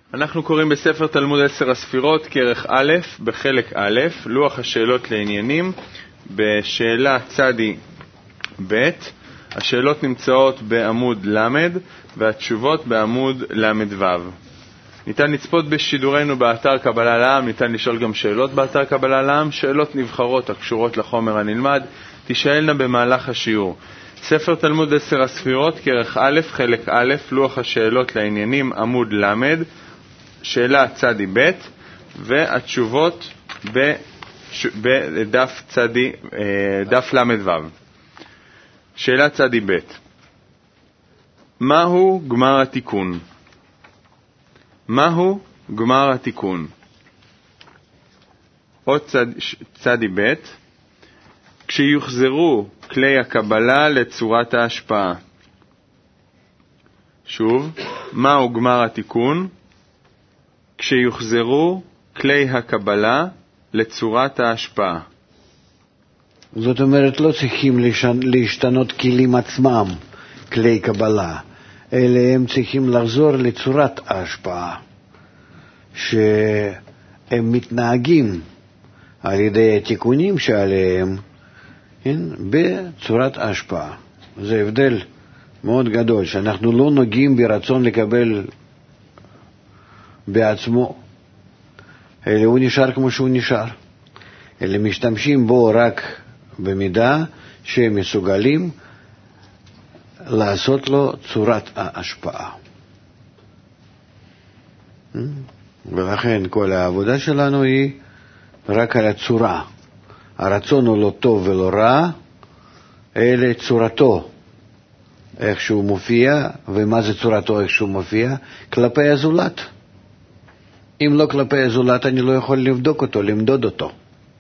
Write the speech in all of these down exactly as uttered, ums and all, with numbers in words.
אנחנו קוראים בספר תלמוד עשר הספירות, כרך א', בחלק א', לוח השאלות לעניינים, בשאלה צדי ב'. השאלות נמצאות בעמוד למד, והתשובות בעמוד למד ו'. ניתן לצפות בשידורנו באתר קבלה לעם, ניתן לשאול גם שאלות באתר קבלה לעם, שאלות נבחרות הקשורות לחומר הנלמד, תשאלנה במהלך השיעור. ספר תלמוד עשר הספירות, כרך א', חלק א', לוח השאלות לעניינים, עמוד למד, שאלה צדי ב', והתשובות בדף צדי, דף למד ו'. שאלה צדי ב'. מהו גמר התיקון? מהו גמר התיקון? עוד צד, צדי ב'. כשיוחזרו כלי הקבלה לצורת ההשפעה. שוב, מהו גמר התיקון? כשיוחזרו כלי הקבלה לצורת ההשפעה. זאת אומרת, לא צריכים להשתנות כלים עצמם, כלי קבלה, אלא הם צריכים לחזור לצורת ההשפעה, שהם מתנהגים על ידי התיקונים שעליהם, כן, בצורת ההשפעה. זה הבדל מאוד גדול, שאנחנו לא נוגעים ברצון לקבל בעצמו, אלא הוא נשאר כמו שהוא נשאר, אלא משתמשים בו רק במידה שהם מסוגלים לעשות לו צורת ההשפעה. ולכן כל העבודה שלנו היא רק על הצורה. הרצון הוא לא טוב ולא רע, אלא צורתו, איך שהוא מופיע. ומה זה צורתו, איך שהוא מופיע? כלפי הזולת. אם לא כלפי הזולת, אני לא יכול לבדוק אותו, למדוד אותו.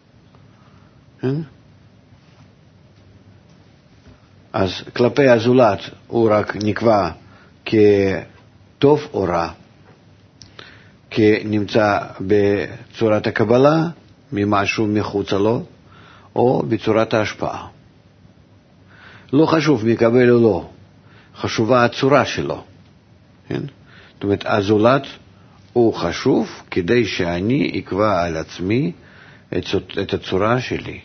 אז כלפי הזולת הוא רק נקבע כטוב או רע, כנמצא בצורת הקבלה ממשהו מחוץ לו, או בצורת ההשפעה. לא חשוב מקבל או לא, חשובה הצורה שלו. כן? זאת אומרת, הזולת הוא חשוב כדי שאני אקבע על עצמי את, את הצורה שלי.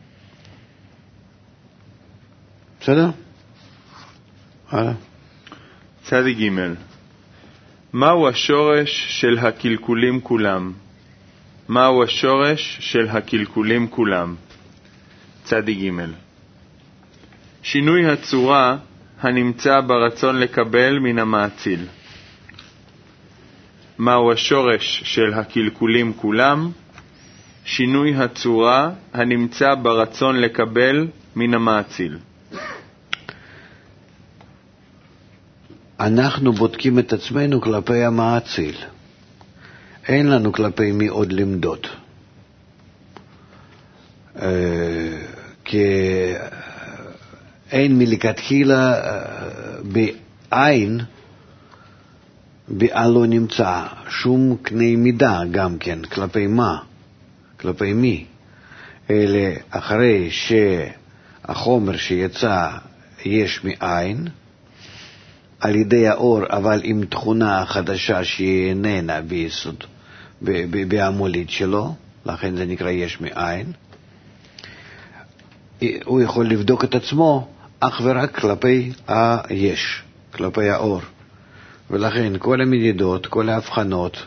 בסדר? הלאה. צדי ג'. מהו השורש של הקלקולים כולם? מהו השורש של הקלקולים כולם? צדי ג'. שינוי הצורה הנמצא ברצון לקבל מן המאציל. מהו השורש של הקלקולים כולם? שינוי הצורה הנמצא ברצון לקבל מן המאציל. אנחנו בודקים את עצמנו כלפי המאציל. אין לנו כלפי מי עוד למדוד. כי אין מלכתחילה בעין, בעין לא נמצא שום קנה מידה גם כן, כלפי מה? כלפי מי? אלא אחרי שהחומר שיצא יש מעין, על ידי האור, אבל עם תכונה חדשה שהיא איננה ביסוד, בעמולית שלו, לכן זה נקרא יש מעין, הוא יכול לבדוק את עצמו אך ורק כלפי היש, כלפי האור. ולכן כל המדידות, כל ההבחנות,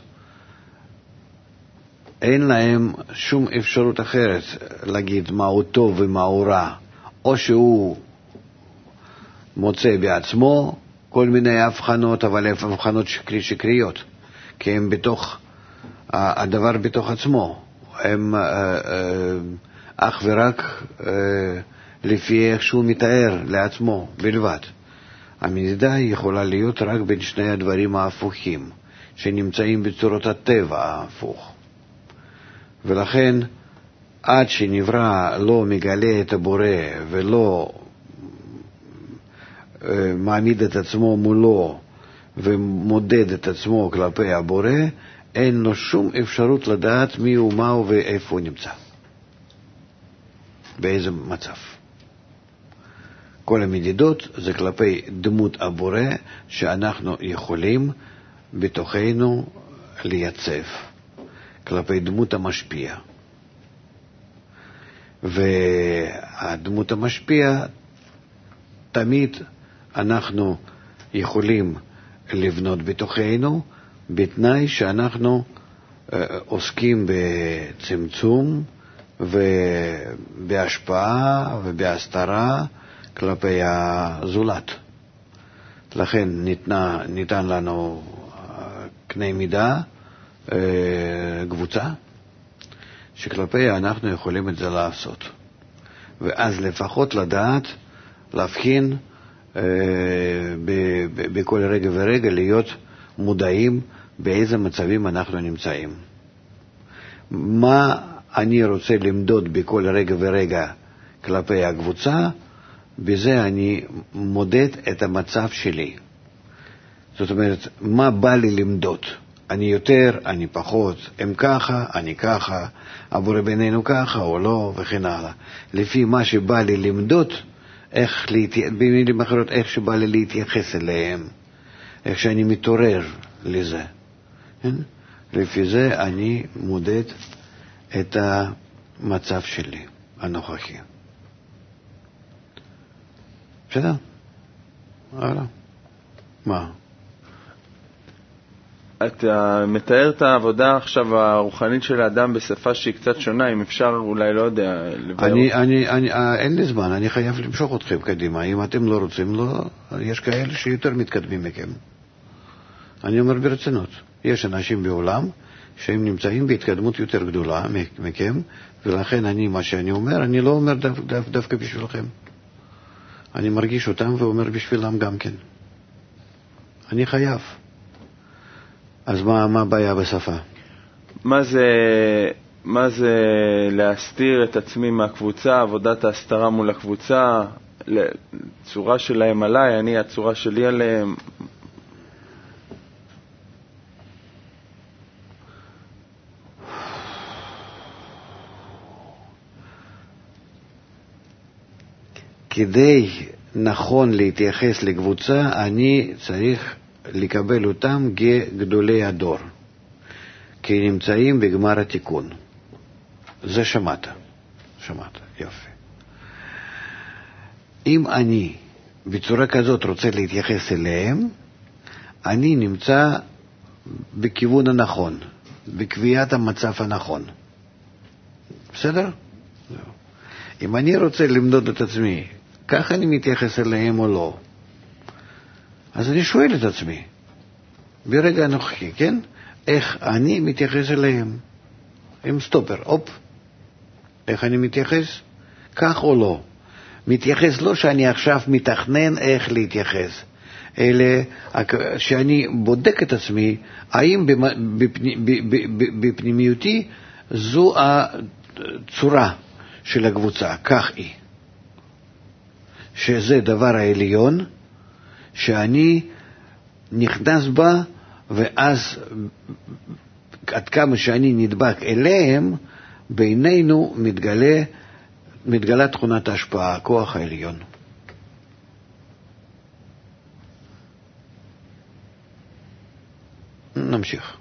אין להם שום אפשרות אחרת להגיד מהו טוב ומהו רע, או שהוא מוצא בעצמו כל מיני הבחנות, אבל הבחנות שקרי שקריות, כי הם בתוך, הדבר בתוך עצמו, הם אך ורק לפי איך שהוא מתאר לעצמו בלבד. המדידה יכולה להיות רק בין שני הדברים ההפוכים, שנמצאים בצורות הטבע ההפוך. ולכן, עד שנברא לא מגלה את הבורא ולא מעמיד את עצמו מולו ומודד את עצמו כלפי הבורא, אין לו שום אפשרות לדעת מי הוא, מהו ואיפה הוא נמצא, באיזה מצב. כל המדידות זה כלפי דמות הבורא, שאנחנו יכולים בתוכנו לייצב כלפי דמות המשפיע. והדמות המשפיע, תמיד אנחנו יכולים לבנות בתוכנו, בתנאי שאנחנו עוסקים בצמצום ובהשפעה ובהסתרה כלפי הזולת. לכן ניתנה, ניתן לנו קנה מידה, קבוצה, שכלפי אנחנו יכולים את זה לעשות. ואז לפחות לדעת, להבחין בכל רגע ורגע, להיות מודעים באיזה מצבים אנחנו נמצאים. מה אני רוצה למדוד בכל רגע ורגע כלפי הקבוצה, בזה אני מודד את המצב שלי. זאת אומרת, מה בא לי למדוד? אני יותר, אני פחות, הם ככה, אני ככה, עבור בינינו ככה או לא, וכן הלאה. לפי מה שבא לי למדוד, איך להתייחס, במילים אחרות, איך שבא לי להתייחס אליהם, איך שאני מתעורר לזה. כן? לפי זה אני מודד את המצב שלי, הנוכחי. בסדר? הלאה. מה? אתה מתאר את העבודה עכשיו הרוחנית של האדם בשפה שהיא קצת שונה, אם אפשר אולי, לא יודע, לבאר. אני, אני, אני, אין לי זמן, אני חייב למשוך אתכם קדימה. אם אתם לא רוצים, לא, יש כאלה שיותר מתקדמים מכם. אני אומר ברצינות, יש אנשים בעולם שהם נמצאים בהתקדמות יותר גדולה מכם, ולכן אני, מה שאני אומר, אני לא אומר דו, דו, דווקא בשבילכם. אני מרגיש אותם ואומר בשבילם גם כן. אני חייב. אז מה, מה הבעיה בשפה? מה זה, מה זה להסתיר את עצמי מהקבוצה, עבודת ההסתרה מול הקבוצה, צורה שלהם עליי, אני הצורה שלי עליהם? כדי נכון להתייחס לקבוצה, אני צריך לקבל אותם כגדולי הדור, כי נמצאים בגמר התיקון. זה שמעת. שמעת, יופי. אם אני בצורה כזאת רוצה להתייחס אליהם, אני נמצא בכיוון הנכון, בקביעת המצב הנכון. בסדר? אם אני רוצה למדוד את עצמי, כך אני מתייחס אליהם או לא, אז אני שואל את עצמי, ברגע הנוכחי, כן? איך אני מתייחס אליהם? עם סטופר, אופ. איך אני מתייחס? כך או לא? מתייחס לא שאני עכשיו מתכנן איך להתייחס, אלא שאני בודק את עצמי, האם בפנימיותי זו הצורה של הקבוצה, כך היא. שזה דבר העליון, שאני נכנס בה, ואז עד כמה שאני נדבק אליהם, בינינו מתגלה, מתגלה תכונת ההשפעה, הכוח העליון. נמשיך.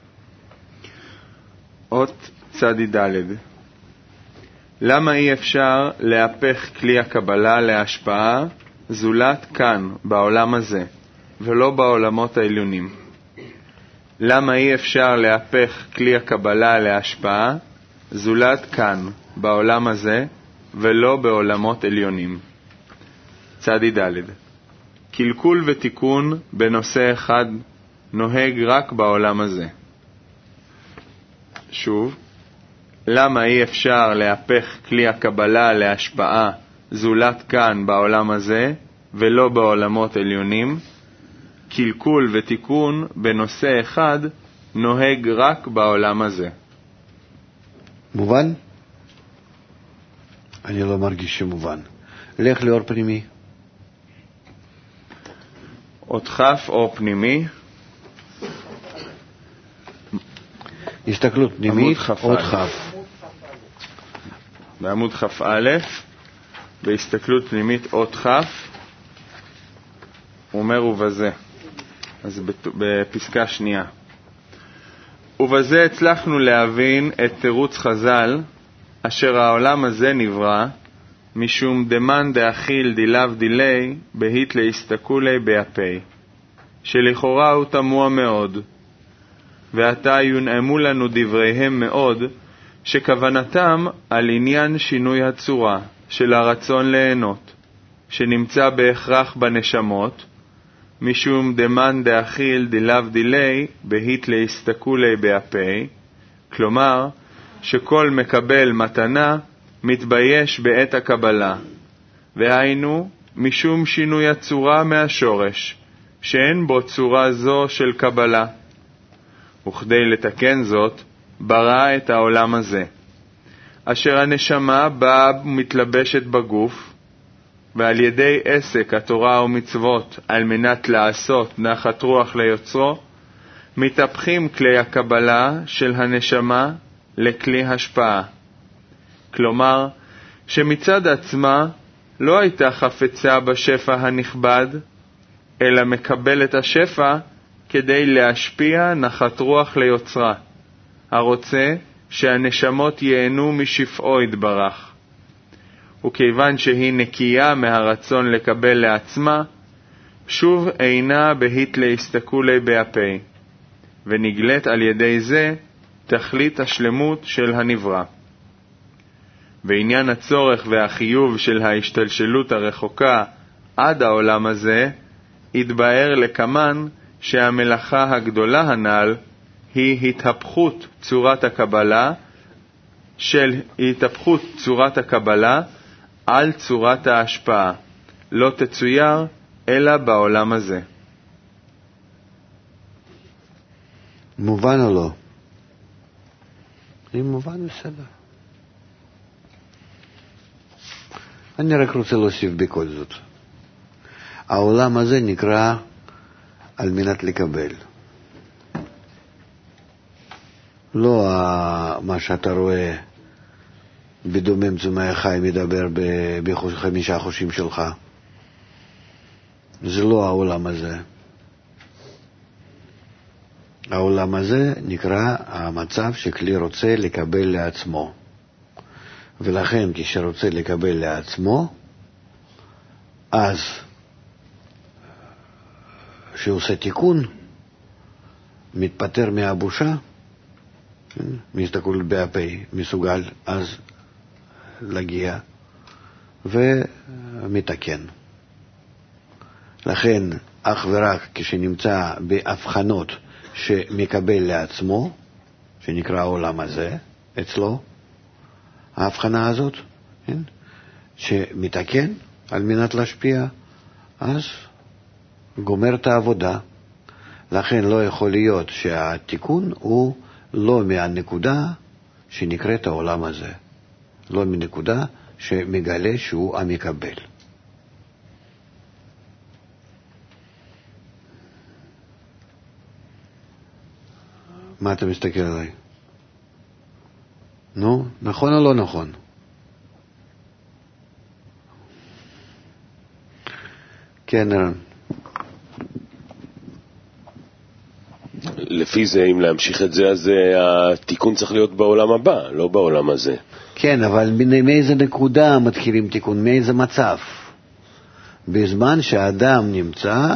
אות צדי ד'. למה אי אפשר להפך כלי הקבלה להשפעה זולת כאן, בעולם הזה, ולא בעולמות העליונים? למה אי אפשר להפך כלי הקבלה להשפעה זולת כאן, בעולם הזה, ולא בעולמות עליונים? צדי ד'. קלקול ותיקון בנושא אחד נוהג רק בעולם הזה. שוב, למה אי אפשר להפך כלי הקבלה להשפעה זולת כאן בעולם הזה ולא בעולמות עליונים? קלקול ותיקון בנושא אחד נוהג רק בעולם הזה. מובן? אני לא מרגיש שמובן. לך לאור פנימי. אות חף אור פנימי. הסתכלות פנימית, אות חף. בעמוד חף א', בהסתכלות פנימית אות חף, אומר ובזה. אז בפסקה שנייה. ובזה הצלחנו להבין את תירוץ חז"ל, אשר העולם הזה נברא, משום דמן דאכיל דילב דילי, בהית להסתכולי באפי, שלכאורה הוא תמוה מאוד. ועתה יונעמו לנו דבריהם מאוד, שכוונתם על עניין שינוי הצורה של הרצון ליהנות, שנמצא בהכרח בנשמות, משום דמן דאכיל דילב דילי, בהית להסתכולי באפי, כלומר, שכל מקבל מתנה מתבייש בעת הקבלה, והיינו משום שינוי הצורה מהשורש, שאין בו צורה זו של קבלה. וכדי לתקן זאת, ברא את העולם הזה, אשר הנשמה באה מתלבשת בגוף, ועל ידי עסק התורה ומצוות על מנת לעשות נחת רוח ליוצרו, מתהפכים כלי הקבלה של הנשמה לכלי השפעה. כלומר, שמצד עצמה לא הייתה חפצה בשפע הנכבד, אלא מקבל את השפע כדי להשפיע נחת רוח ליוצרה, הרוצה שהנשמות ייהנו משפעו יתברך. וכיוון שהיא נקייה מהרצון לקבל לעצמה, שוב אינה בהית להסתכולי באפי, ונגלית על ידי זה תכלית השלמות של הנברא. ועניין הצורך והחיוב של ההשתלשלות הרחוקה עד העולם הזה, התבאר לכמן שהמלאכה הגדולה הנ"ל היא התהפכות צורת הקבלה, של התהפכות צורת הקבלה על צורת ההשפעה, לא תצויר אלא בעולם הזה. מובן או לא? אם מובן, בסדר. אני רק רוצה להוסיף בכל זאת. העולם הזה נקרא על מנת לקבל. לא מה שאתה רואה בדומם צומח חי מדבר בחמישה חושים שלך. זה לא העולם הזה. העולם הזה נקרא המצב שכלי רוצה לקבל לעצמו. ולכן כשרוצה לקבל לעצמו, אז שעושה תיקון, מתפטר מהבושה, מסתכל באפי, מסוגל אז להגיע ומתקן. לכן אך ורק כשנמצא בהבחנות שמקבל לעצמו, שנקרא העולם הזה, אצלו, ההבחנה הזאת, כן? שמתקן על מנת להשפיע, אז גומר את העבודה. לכן לא יכול להיות שהתיקון הוא לא מהנקודה שנקראת העולם הזה, לא מנקודה שמגלה שהוא המקבל. מה אתה מסתכל עליי? נו, נכון או לא נכון? כן, ערן. לפי זה, אם להמשיך את זה, אז התיקון צריך להיות בעולם הבא, לא בעולם הזה. כן, אבל מאיזה נקודה מתחילים תיקון? מאיזה מצב? בזמן שהאדם נמצא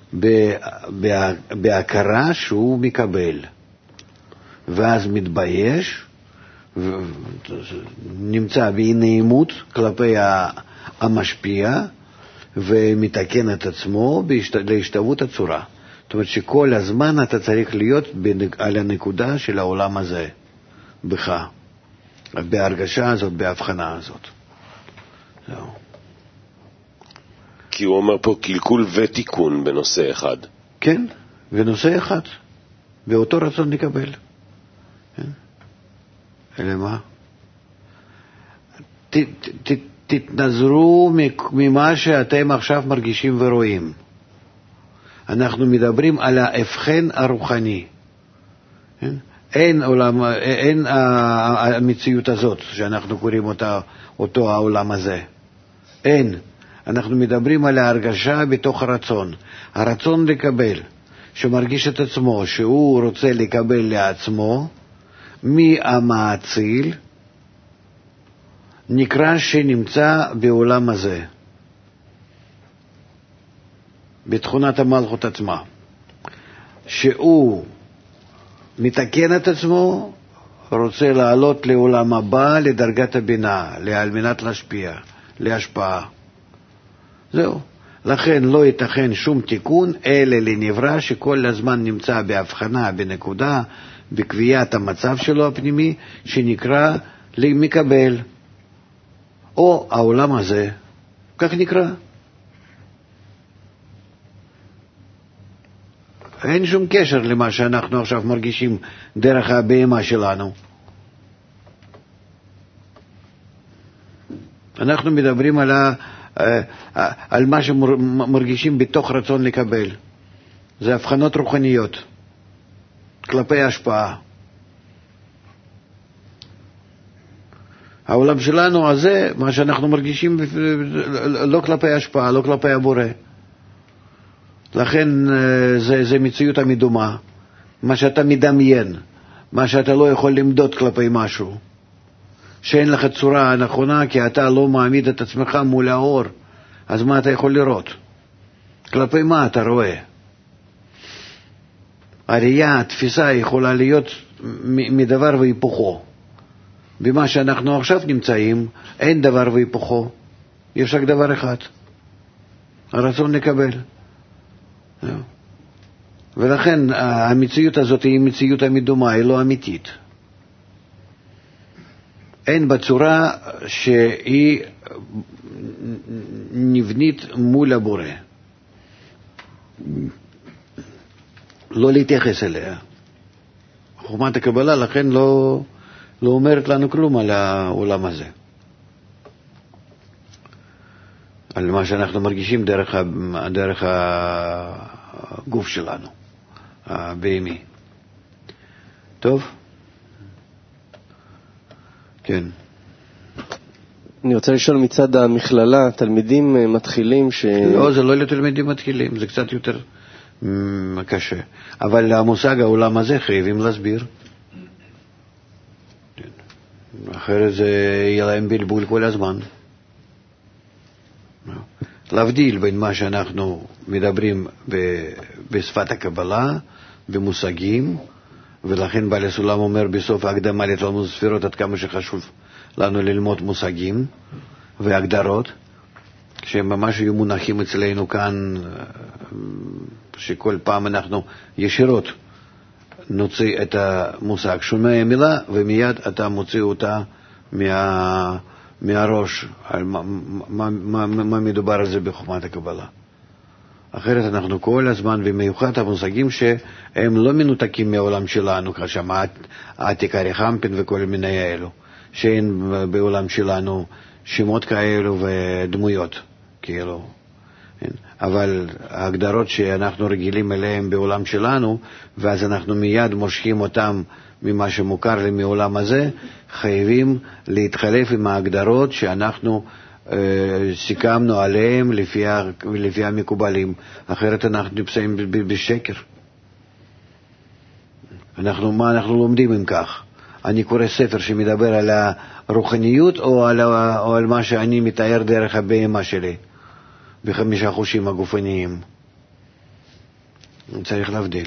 בהכרה שהוא מקבל, ואז מתבייש, נמצא באי-נעימות כלפי המשפיע, ומתקן את עצמו להשתוות הצורה. זאת אומרת שכל הזמן אתה צריך להיות על הנקודה של העולם הזה, בך, בהרגשה הזאת, בהבחנה הזאת. זהו. כי הוא אומר פה קלקול ותיקון בנושא אחד. כן, בנושא אחד. באותו רצון לקבל. כן? אלא מה? ת, ת, תתנזרו ממה שאתם עכשיו מרגישים ורואים. אנחנו מדברים על ההבחן הרוחני. כן? אין עולם, אין המציאות הזאת שאנחנו קוראים אותה, אותו העולם הזה. אין. אנחנו מדברים על ההרגשה בתוך הרצון. הרצון לקבל, שמרגיש את עצמו שהוא רוצה לקבל לעצמו מהמאציל, נקרא שנמצא בעולם הזה, בתכונת המלכות עצמה, שהוא מתקן את עצמו, רוצה לעלות לעולם הבא, לדרגת הבינה, על מנת להשפיע, להשפעה. זהו. לכן לא ייתכן שום תיקון, אלא לנברא שכל הזמן נמצא בהבחנה, בנקודה, בקביעת המצב שלו הפנימי, שנקרא מקבל, או העולם הזה, כך נקרא. אין שום קשר למה שאנחנו עכשיו מרגישים דרך הבהמה שלנו. אנחנו מדברים על, ה, על מה שמרגישים בתוך רצון לקבל. זה הבחנות רוחניות כלפי ההשפעה. העולם שלנו הזה, מה שאנחנו מרגישים לא כלפי ההשפעה, לא כלפי הבורא. לכן זה, זה מציאות המדומה, מה שאתה מדמיין, מה שאתה לא יכול למדוד כלפי משהו, שאין לך צורה נכונה כי אתה לא מעמיד את עצמך מול האור, אז מה אתה יכול לראות? כלפי מה אתה רואה? הראייה, התפיסה יכולה להיות מדבר והיפוכו. במה שאנחנו עכשיו נמצאים, אין דבר והיפוכו, יש רק דבר אחד, הרצון לקבל. ולכן המציאות הזאת היא מציאות המדומה, היא לא אמיתית. אין בצורה שהיא נבנית מול הבורא. לא להתייחס אליה. חוכמת הקבלה לכן לא, לא אומרת לנו כלום על העולם הזה. על מה שאנחנו מרגישים דרך, דרך הגוף שלנו, הבהמי. טוב? כן. אני רוצה לשאול מצד המכללה, תלמידים מתחילים ש... לא, זה לא לתלמידים מתחילים, זה קצת יותר קשה. אבל המושג העולם הזה חייבים להסביר. אחרת זה יהיה להם בלבול כל הזמן. להבדיל בין מה שאנחנו מדברים בשפת הקבלה, במושגים, ולכן בעל הסולם אומר בסוף ההקדמה לתלמוד ספירות עד כמה שחשוב לנו ללמוד מושגים והגדרות, שהם ממש יהיו מונחים אצלנו כאן, שכל פעם אנחנו ישירות נוציא את המושג, שומע מילה ומיד אתה מוציא אותה מה... מהראש, על מה, מה, מה, מה מדובר על זה בחוכמת הקבלה. אחרת אנחנו כל הזמן, במיוחד המושגים שהם לא מנותקים מהעולם שלנו, כשם עתיקה רחמפין וכל מיני האלו, שאין בעולם שלנו שמות כאלו ודמויות, כאילו. אבל ההגדרות שאנחנו רגילים אליהם בעולם שלנו, ואז אנחנו מיד מושכים אותם ממה שמוכר לי מעולם הזה, חייבים להתחלף עם ההגדרות שאנחנו אה, סיכמנו עליהם לפי, לפי המקובלים. אחרת אנחנו נמצאים בשקר. אנחנו, מה אנחנו לומדים עם כך? אני קורא ספר שמדבר על הרוחניות או על, או על מה שאני מתאר דרך הבהמה שלי, בחמישה חושים הגופניים. צריך להבדיל.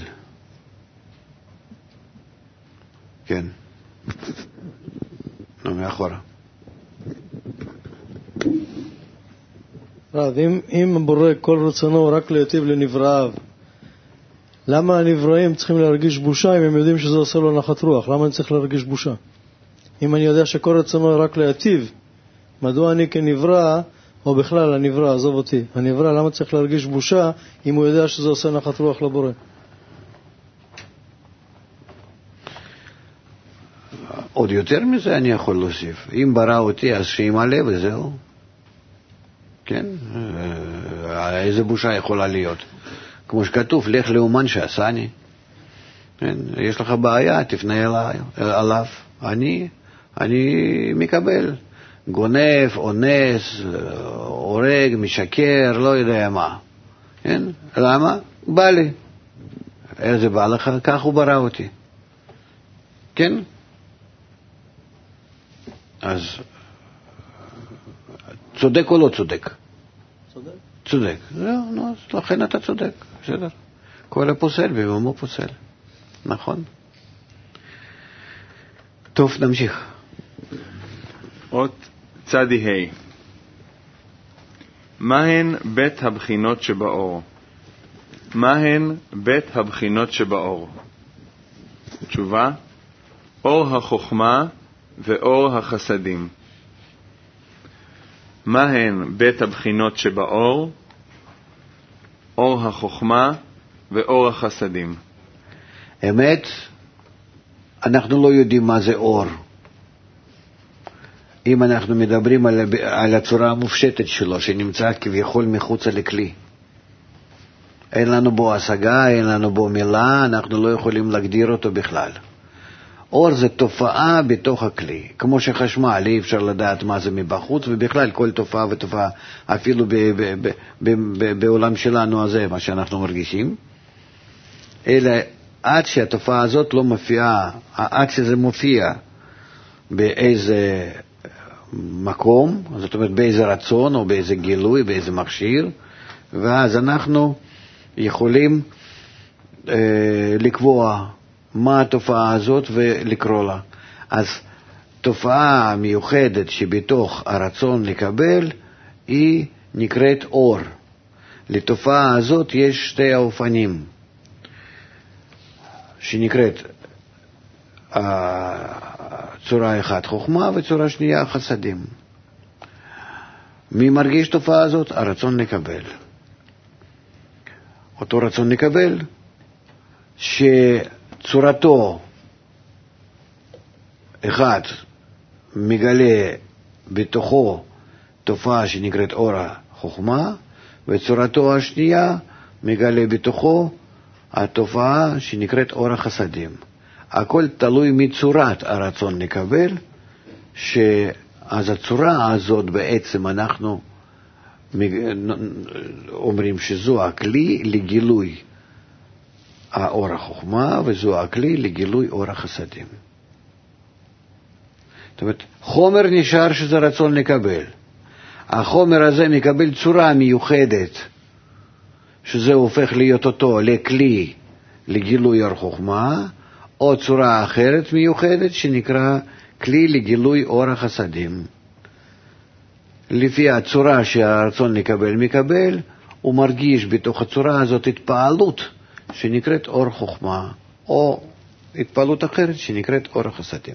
כן. נו, מאחורה. רב, אם, אם בורא כל רצונו רק להיטיב לנבראיו, למה הנבראים צריכים להרגיש בושה אם הם יודעים שזה עושה לו נחת רוח? למה אני צריך להרגיש בושה? אם אני יודע שכל רצונו רק להיטיב, מדוע אני כנברא, או בכלל הנברא, עזוב אותי, הנברא, למה צריך להרגיש בושה אם הוא יודע שזה עושה נחת רוח לבורא? עוד יותר מזה אני יכול להוסיף. אם ברא אותי, אז שימלא וזהו. כן? איזה בושה יכולה להיות? כמו שכתוב, לך לאומן שעשני. כן? יש לך בעיה, תפנה אליי, עליו. אני, אני מקבל. גונב, אונס, הורג, משקר, לא יודע מה. כן? למה? בא לי. איך זה בא לך? כך הוא ברא אותי. כן? אז צודק או לא צודק? צודק. צודק. זהו, נו, לכן אתה צודק. בסדר. כל הפוסל במומו פוסל. נכון. טוב, נמשיך. אות צדי ה' מהן בית הבחינות שבאור? מהן בית הבחינות שבאור? תשובה: אור החוכמה ואור החסדים. מהן בית הבחינות שבאור? אור החוכמה ואור החסדים. אמת, אנחנו לא יודעים מה זה אור. אם אנחנו מדברים על, על הצורה המופשטת שלו, שנמצא כביכול מחוץ לכלי. אין לנו בו השגה, אין לנו בו מילה, אנחנו לא יכולים להגדיר אותו בכלל. אור זה תופעה בתוך הכלי. כמו שחשמל, אי אפשר לדעת מה זה מבחוץ, ובכלל כל תופעה ותופעה, אפילו ב, ב, ב, ב, ב, בעולם שלנו הזה, מה שאנחנו מרגישים. אלא עד שהתופעה הזאת לא מופיעה, עד שזה מופיע באיזה מקום, זאת אומרת באיזה רצון או באיזה גילוי, באיזה מכשיר, ואז אנחנו יכולים אה, לקבוע מה התופעה הזאת ולקרוא לה. אז תופעה מיוחדת שבתוך הרצון לקבל היא נקראת אור. לתופעה הזאת יש שתי האופנים, שנקראת צורה אחת חוכמה וצורה שנייה חסדים. מי מרגיש תופעה הזאת? הרצון לקבל. אותו רצון לקבל שצורתו אחד מגלה בתוכו תופעה שנקראת אור החוכמה, וצורתו השנייה מגלה בתוכו התופעה שנקראת אור החסדים. הכל תלוי מצורת הרצון לקבל, שאז הצורה הזאת בעצם אנחנו אומרים שזו הכלי לגילוי האור החוכמה, וזו הכלי לגילוי אור החסדים. זאת אומרת, חומר נשאר שזה רצון לקבל. החומר הזה מקבל צורה מיוחדת, שזה הופך להיות אותו לכלי לגילוי אור חוכמה, או צורה אחרת מיוחדת שנקרא כלי לגילוי אור החסדים. לפי הצורה שהרצון לקבל מקבל, הוא מרגיש בתוך הצורה הזאת התפעלות שנקראת אור חוכמה, או התפעלות אחרת שנקראת אור החסדים.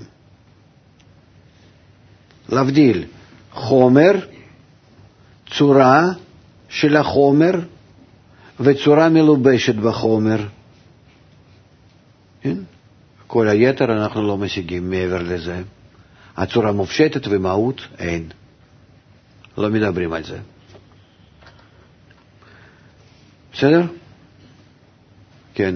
להבדיל, חומר, צורה של החומר וצורה מלובשת בחומר. כן? כל היתר אנחנו לא משיגים מעבר לזה. הצורה מופשטת ומהות אין. לא מדברים על זה. בסדר? כן.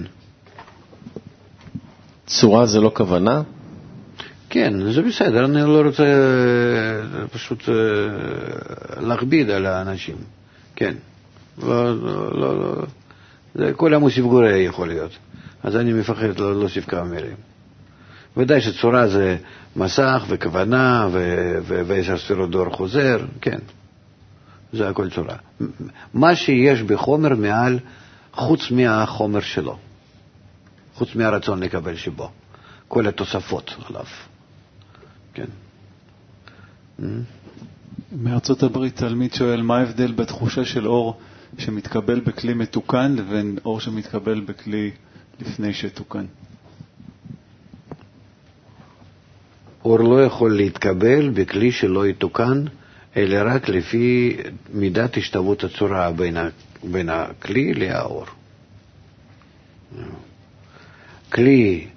צורה זה לא כוונה? כן, זה בסדר. אני לא רוצה פשוט להכביד על האנשים. כן. לא, לא, לא. זה כל המוסיף גורע יכול להיות. אז אני מפחד לא להוסיף כמה מילים. ודאי שצורה זה מסך וכוונה ועשר ספירות דור חוזר, כן. זה הכל צורה. מה שיש בחומר מעל, חוץ מהחומר שלו. חוץ מהרצון לקבל שבו. כל התוספות עליו. כן. מארצות הברית תלמיד שואל, מה ההבדל בתחושה של אור שמתקבל בכלי מתוקן לבין אור שמתקבל בכלי לפני שתוקן? אור לא יכול להתקבל בכלי שלא יתוקן, אלא רק לפי מידת השתוות הצורה בין, ה, בין הכלי לאור. כלי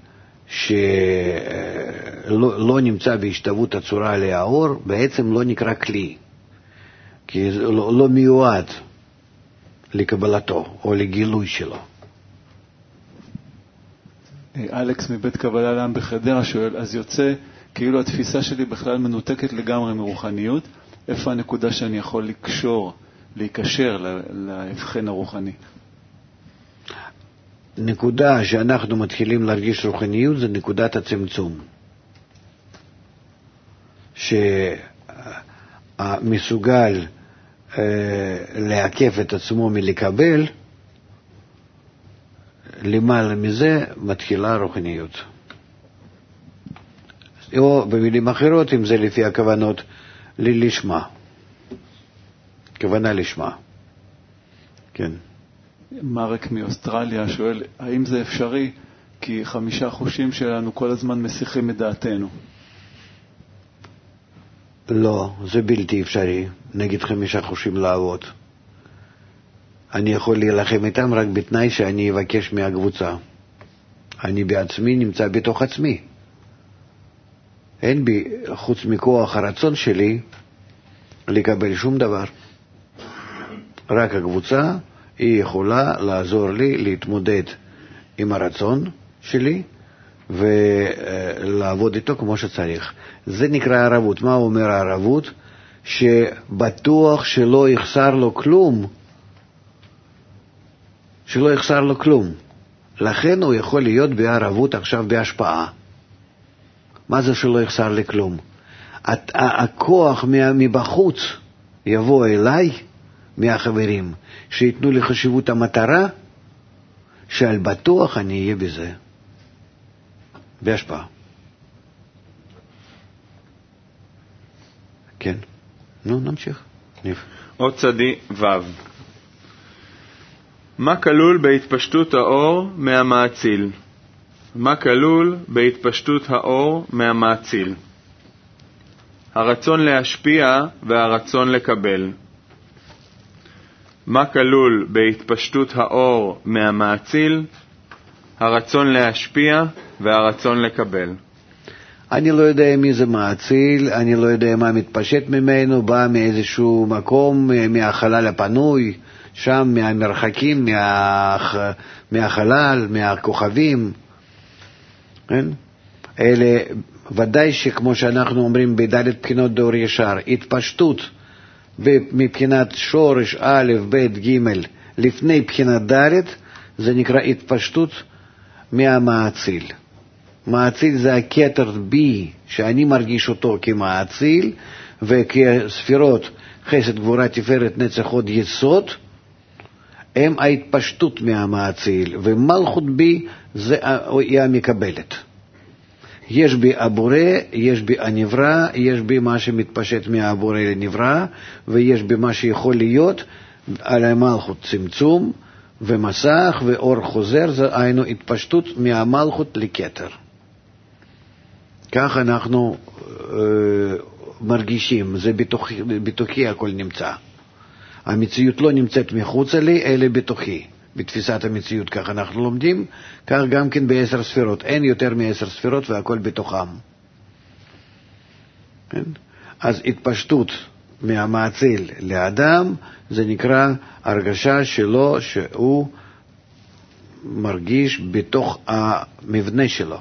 שלא לא נמצא בהשתוות הצורה לאור, בעצם לא נקרא כלי, כי זה לא, לא מיועד לקבלתו או לגילוי שלו. אלכס מבית קבלה לעם בחדרה שואל, אז יוצא כאילו התפיסה שלי בכלל מנותקת לגמרי מרוחניות, איפה הנקודה שאני יכול לקשור, להיקשר להבחן הרוחני? נקודה שאנחנו מתחילים להרגיש רוחניות זה נקודת הצמצום. שמסוגל לעקף את עצמו מלקבל, למעלה מזה מתחילה רוחניות. או במילים אחרות, אם זה לפי הכוונות, לשמה. כוונה לשמה. כן. מרק מאוסטרליה שואל, האם זה אפשרי? כי חמישה חושים שלנו כל הזמן מסיחים את דעתנו. לא, זה בלתי אפשרי. נגיד חמישה חושים לעבוד. אני יכול להילחם איתם רק בתנאי שאני אבקש מהקבוצה. אני בעצמי נמצא בתוך עצמי. אין בי, חוץ מכוח הרצון שלי, לקבל שום דבר. רק הקבוצה היא יכולה לעזור לי להתמודד עם הרצון שלי ולעבוד איתו כמו שצריך. זה נקרא ערבות. מה אומר הערבות? שבטוח שלא יחסר לו כלום, שלא יחסר לו כלום. לכן הוא יכול להיות בערבות עכשיו בהשפעה. מה זה שלא יחסר לי כלום? הכוח מבחוץ יבוא אליי, מהחברים, שיתנו לי חשיבות המטרה, שעל בטוח אני אהיה בזה. בהשפעה. כן. נו, נמשיך. ניף. עוד צדי ו'. מה כלול בהתפשטות האור מהמעציל? מה כלול בהתפשטות האור מהמעציל? הרצון להשפיע והרצון לקבל. מה כלול בהתפשטות האור מהמעציל? הרצון להשפיע והרצון לקבל. אני לא יודע מי זה מעציל, אני לא יודע מה מתפשט ממנו, בא מאיזשהו מקום, מהחלל הפנוי, שם מהמרחקים, מה... מהחלל, מהכוכבים. כן? אלה ודאי שכמו שאנחנו אומרים בדלת בחינות דור ישר, התפשטות מבחינת שורש א' ב' ג' לפני בחינת ד' זה נקרא התפשטות מהמעציל. מעציל זה הכתר בי שאני מרגיש אותו כמעציל, וכספירות חסד גבורה תפארת נצח הוד יסוד הם ההתפשטות מהמעציל, ומלכות בי זה היא המקבלת. יש בי הבורא, יש בי הנברא, יש בי מה שמתפשט מהבורא לנברא, ויש בי מה שיכול להיות על המלכות צמצום ומסך ואור חוזר, זה היינו התפשטות מהמלכות לכתר. כך אנחנו אה, מרגישים, זה בתוכי, בתוכי הכל נמצא. המציאות לא נמצאת מחוצה לי, אלא בתוכי. בתפיסת המציאות, כך אנחנו לומדים, כך גם כן בעשר ספירות. אין יותר מעשר ספירות והכל בתוכם. כן? אז התפשטות מהמעציל לאדם, זה נקרא הרגשה שלו שהוא מרגיש בתוך המבנה שלו.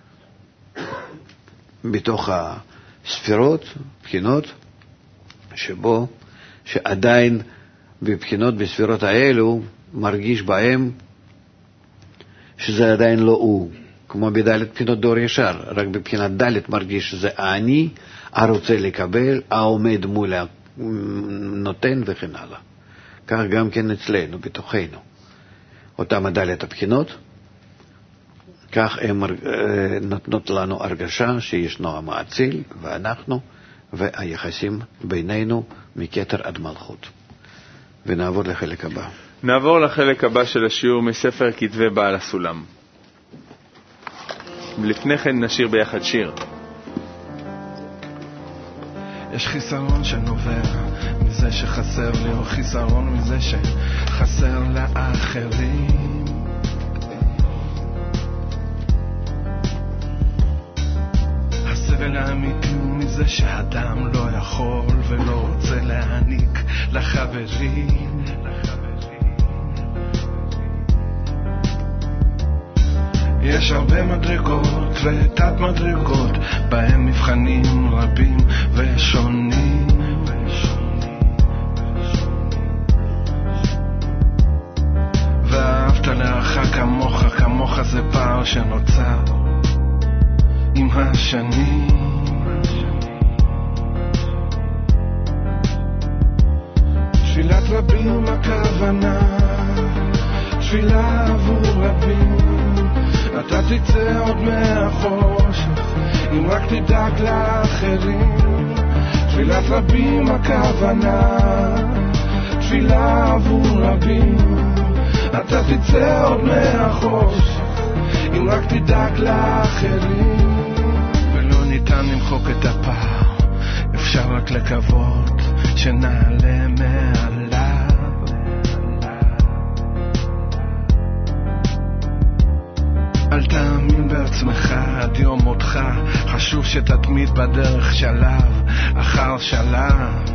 בתוך הספירות, בחינות, שבו, שעדיין בבחינות בספירות האלו, מרגיש בהם שזה עדיין לא הוא, כמו בדלת בחינות דור ישר, רק בבחינת דלת מרגיש שזה אני, הרוצה לקבל, העומד מול הנותן וכן הלאה. כך גם כן אצלנו, בתוכנו. אותם הדלת הבחינות, כך הן נותנות לנו הרגשה שישנו המעציל ואנחנו, והיחסים בינינו מכתר עד מלכות. ונעבור לחלק הבא. נעבור לחלק הבא של השיעור מספר כתבי בעל הסולם. לפני כן נשיר ביחד שיר. יש חיסרון שנובע מזה שחסר לי, או חיסרון מזה שחסר לאחרים. הסבל האמיתי הוא מזה שהאדם לא יכול ולא רוצה להעניק לחברים. יש הרבה מדרגות ותת מדרגות, בהם מבחנים רבים ושונים. ואהבת לרעך כמוך, כמוך זה פער שנוצר עם השנים. תפילת רבים הכוונה, תפילה עבור רבים, אתה תצא עוד מהחושך אם רק תדאג לאחרים. תפילת רבים הכוונה, תפילה עבור רבים, אתה תצא עוד מהחושך אם רק תדאג לאחרים. ולא ניתן למחוק את הפער, אפשר רק לקוות שנעלה מעליו. אל תאמין בעצמך עד יום מותך, חשוב שתתמיד בדרך שלב אחר שלב.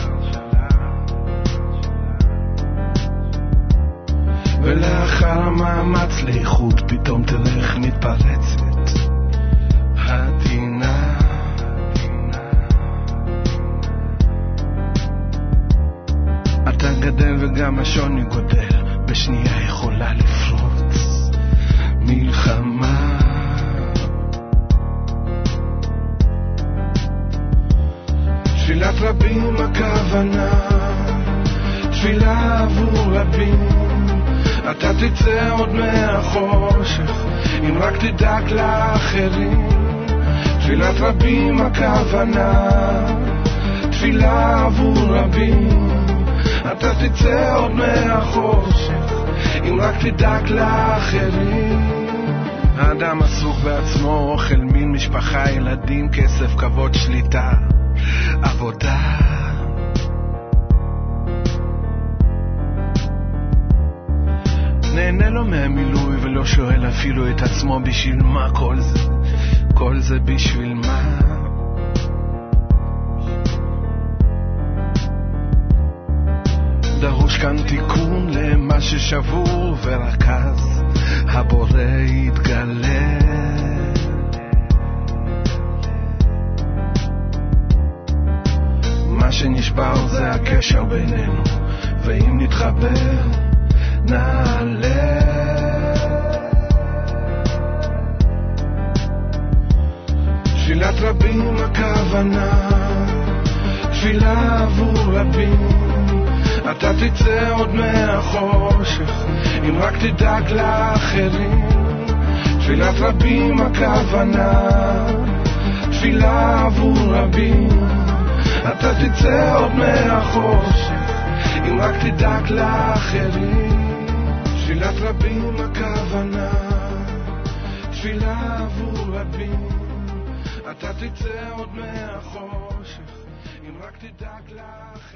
ולאחר המאמץ לאיחוד פתאום תלך מתפרצת הדינה. אתה גדל וגם השוני גודל, בשנייה יכולה לפרוץ מלחמה. תפילת רבים הכוונה, תפילה עבור רבים, אתה תצא עוד מהחושך אם רק תדאג לאחרים. תפילת רבים הכוונה, תפילה עבור רבים, אתה תצא עוד מהחושך אם רק תדאג לאחרים. האדם עסוק בעצמו, אוכל, מין, משפחה, ילדים, כסף, כבוד, שליטה, עבודה. נהנה לו מהמילוי ולא שואל אפילו את עצמו בשביל מה כל זה, כל זה בשביל מה. דרוש כאן תיקון למה ששבור, ורקז הבורא יתגלה. מה שנשבר זה הקשר בינינו, ואם נתחבר נעלה. תפילת רבים הכוונה, תפילה עבור רבים, אתה תצא עוד מהחושך אם רק תדאג לאחרים. תפילת רבים הכוונה, תפילה עבור רבים, אתה תצא עוד מהחושך אם רק תדאג לאחרים. תפילת רבים הכוונה, תפילה עבור רבים, אתה תצא עוד מהחושך אם רק תדאג לאחרים.